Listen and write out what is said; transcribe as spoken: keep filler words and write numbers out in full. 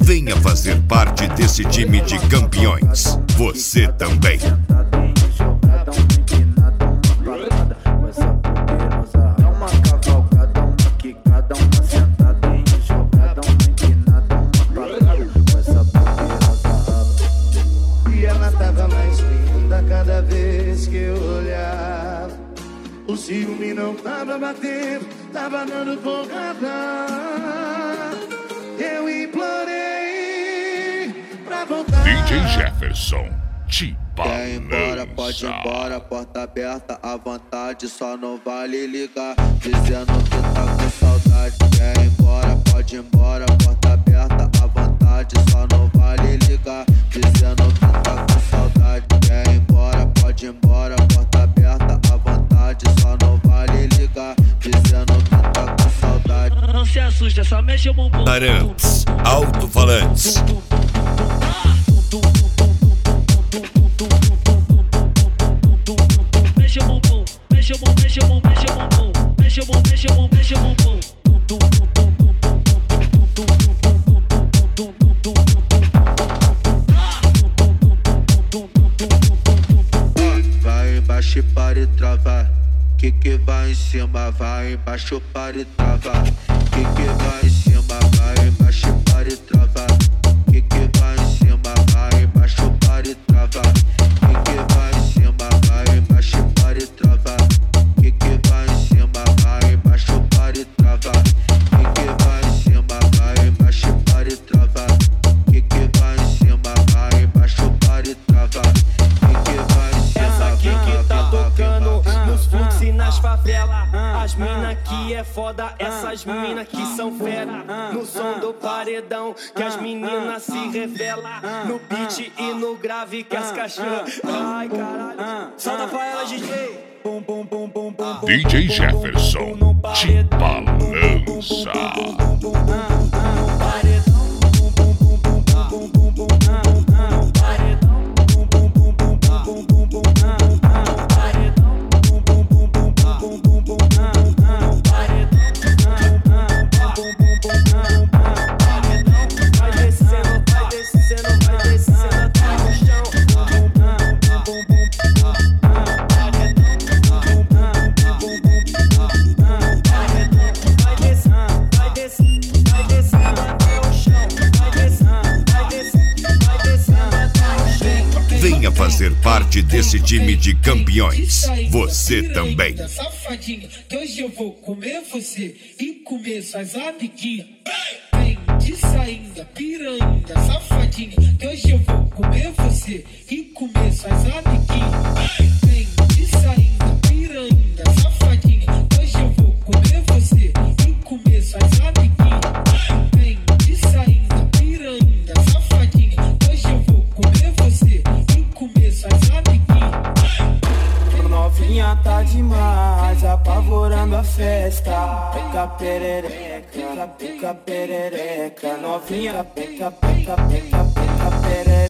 Venha fazer parte desse time de campeões. Você também. E ela tava mais linda cada vez que eu olhava. O ciúme não tava batendo, tava dando porrada. Eu implorei pra voltar. D J Jefferson, te Quer ir embora, pode ir balança. embora, porta aberta à vontade, só não vale ligar, dizendo que tá com saudade. Quer ir embora, pode ir embora, porta aberta à vontade, só não vale ligar, dizendo que tá com saudade. Quer ir embora, pode ir embora, porta aberta à vontade, só não vale ligar, dizendo que tá com saudade. Não se assusta, só mexe o bumbum. Arantes, alto-falantes. Mexe o bumbum, mexe o bumbum, mexe o bumbum, mexe o bumbum, mexe o bumbum, mexe o bumbum, mexe o bumbum. Vai embaixo para e travar, que que vai em cima, vai embaixo para e travar, que que vai em cima, vai embaixo para e travar, que que vai em cima, vai embaixo para e travar, que que vai em cima, vai embaixo para e travar, que que vai em cima, vai embaixo para e travar, que que vai em cima, vai embaixo para e travar, que que vai em cima, vai embaixo para e travar, que que vai em cima. Essa aqui que tá tocando nos fluxos e nas favelas. As mina que é foda, essas mina que são fera. No som do paredão que as meninas se revelam. No beat e no grave que as cachorras. Ai caralho, solta pra ela, D J. D J Jefferson, te balança. Venha fazer parte desse time de campeões. Você também. Safadinha, que hoje eu vou comer você e comer suas amiguinhas. Vem de sainda, piranha, safadinha, que hoje eu vou comer você e comer suas amiguinhas. Vem de sainda, piranha, safadinha, que hoje eu vou comer você e comer suas amiguinhas. Vem de sainda, piranha, safadinha, que hoje eu vou comer você e comer suas amiguinhas. Novinha tá demais, apavorando a festa. Pica perereca, pica perereca. Novinha, pica, pica, pica, pica perereca.